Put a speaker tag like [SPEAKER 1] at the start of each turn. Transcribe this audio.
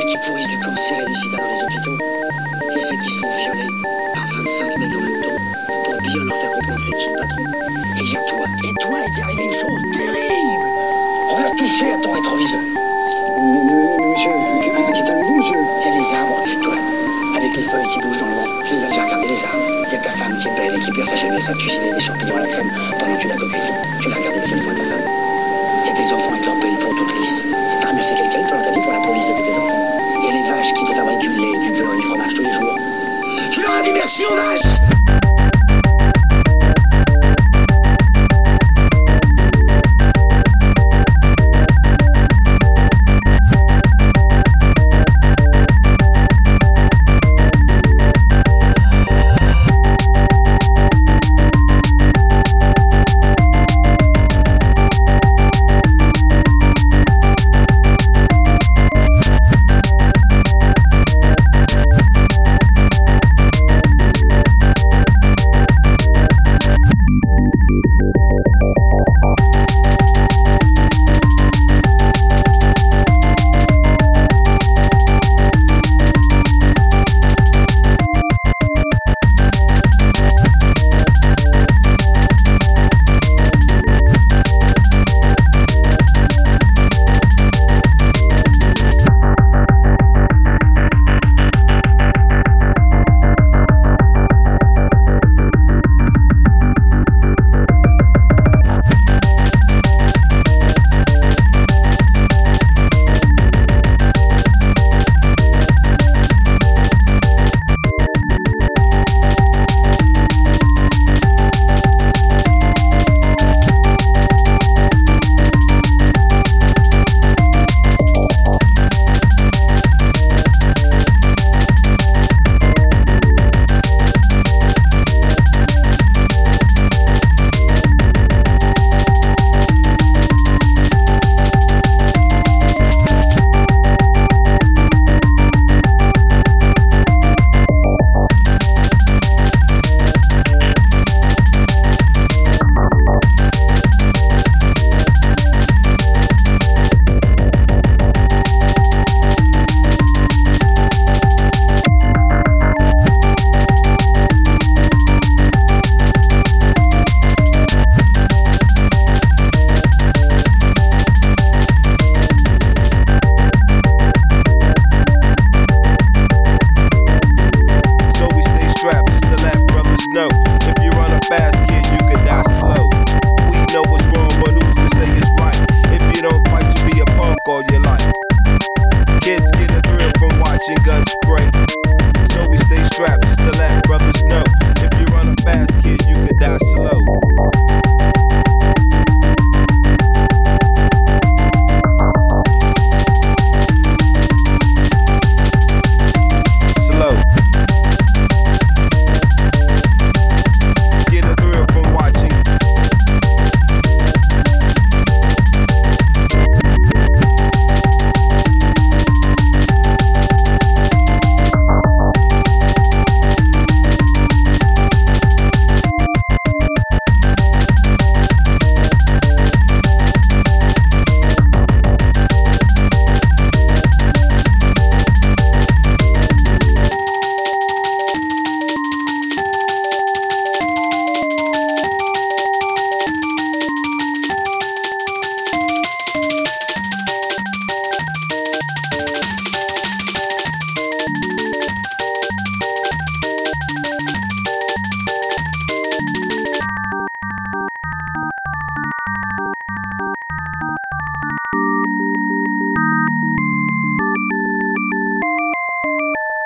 [SPEAKER 1] qui pourrissent du cancer et du sida dans les hôpitaux. Il y a celles qui se font violer par 25 mecs en même temps pour bien leur faire comprendre c'est qui le patron. Et il y a toi, il t'est arrivé une chose terrible. On a touché à ton rétroviseur.
[SPEAKER 2] Monsieur, calmez-vous, monsieur.
[SPEAKER 1] Il y a les arbres au-dessus de toi, avec les feuilles qui bougent dans le vent. Tu les as déjà regardé les arbres. Il y a ta femme qui est belle et qui perd sa jeunesse à cuisiner des champignons à la crème pendant que tu la coquille. Tu l'as regardée une seule fois, ta femme. Il y a tes enfants avec leur belle peau toute lisse. T'as ramassé quelqu'un une fois dans ta vie pour la police de tes enfants. Il y a les vaches qui te fabriquent du lait, du beurre et du fromage tous les jours. Tu leur as dit merci aux vaches.